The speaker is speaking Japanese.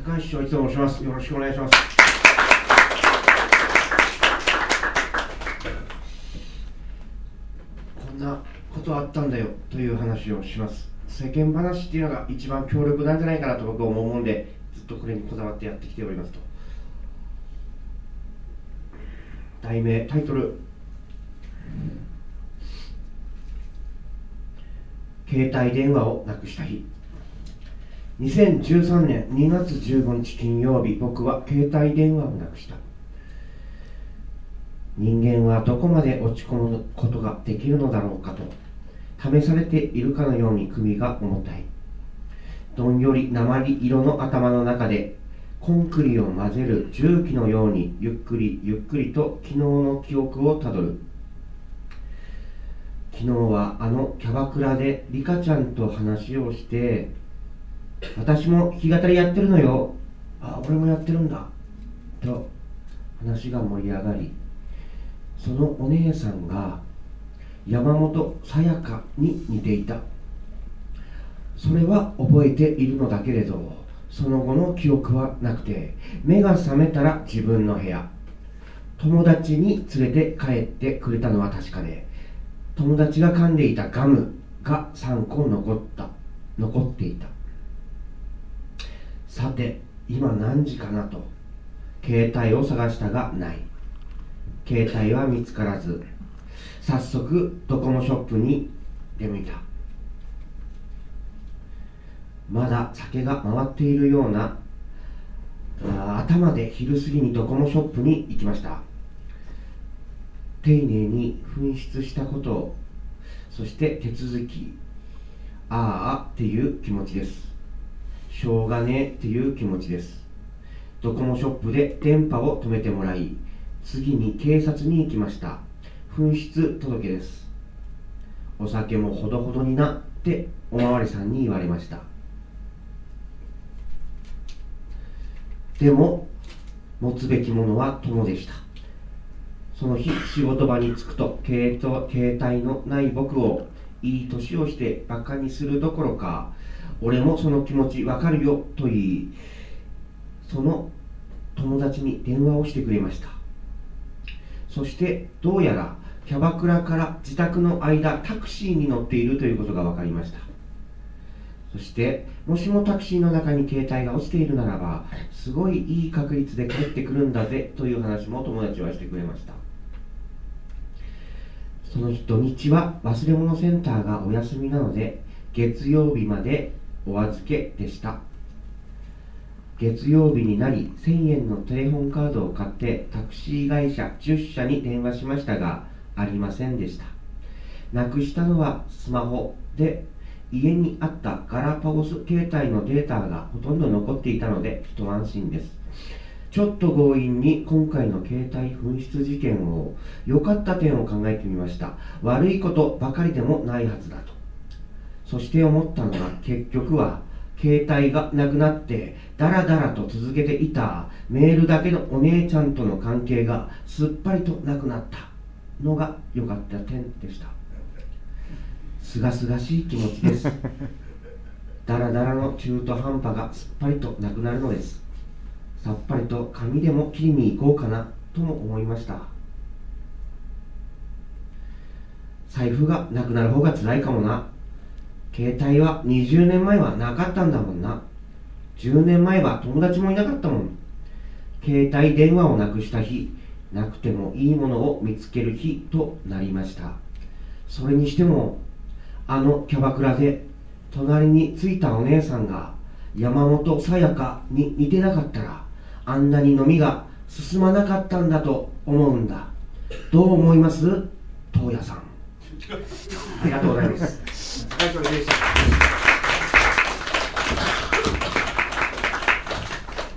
高橋翔一と申します。よろしくお願いします。こんなことあったんだよという話をします。世間話っていうのが一番強力なんじゃないかなと僕は思うんで、ずっとこれにこだわってやってきておりますと。タイトル、携帯電話をなくした日。2013年2月15日金曜日、僕は携帯電話をなくした。人間はどこまで落ち込むことができるのだろうかと試されているかのように首が重たい。どんより鉛色の頭の中でコンクリを混ぜる重機のようにゆっくりゆっくりと昨日の記憶をたどる。昨日はあのキャバクラでリカちゃんと話をして、私も弾き語りやってるのよ、俺もやってるんだと話が盛り上がり、そのお姉さんが山本さやかに似ていた。それは覚えているのだけれど、その後の記憶はなくて、目が覚めたら自分の部屋、友達に連れて帰ってくれたのは確かで、友達が噛んでいたガムが3個残っていた。さて今何時かなと携帯を探したがない。携帯は見つからず、早速ドコモショップに出向いた。まだ酒が回っているような頭で昼過ぎにドコモショップに行きました。丁寧に紛失したことを、そして手続き、っていう気持ちです。しょうがねえっていう気持ちです。ドコモショップで電波を止めてもらい、次に警察に行きました。紛失届です。お酒もほどほどになっておまわりさんに言われました。でも持つべきものは友でした。その日仕事場に着くと、携帯のない僕をいい年をしてバカにするどころか、俺もその気持ちわかるよと言い、その友達に電話をしてくれました。そしてどうやらキャバクラから自宅の間、タクシーに乗っているということが分かりました。そしてもしもタクシーの中に携帯が落ちているならば、すごいいい確率で帰ってくるんだぜという話も友達はしてくれました。その日土日は忘れ物センターがお休みなので、月曜日までお預けでした。月曜日になり1000円のテレホンカードを買ってタクシー会社10社に電話しましたが、ありませんでした。なくしたのはスマホで、家にあったガラパゴス携帯のデータがほとんど残っていたので一安心です。ちょっと強引に今回の携帯紛失事件を良かった点を考えてみました。悪いことばかりでもないはずだと。そして思ったのが、結局は携帯がなくなってダラダラと続けていたメールだけのお姉ちゃんとの関係がすっぱりとなくなったのが良かった点でした。すがすがしい気持ちです。ダラダラの中途半端がすっぱりとなくなるのです。さっぱりと髪でも切りに行こうかなとも思いました。財布がなくなる方が辛いかもな。携帯は20年前はなかったんだもんな。10年前は友達もいなかったもん。携帯電話をなくした日、なくてもいいものを見つける日となりました。それにしてもあのキャバクラで隣についたお姉さんが山本さやかに似てなかったら、あんなに飲みが進まなかったんだと思うんだ。どう思います？東野さん。ありがとうございます。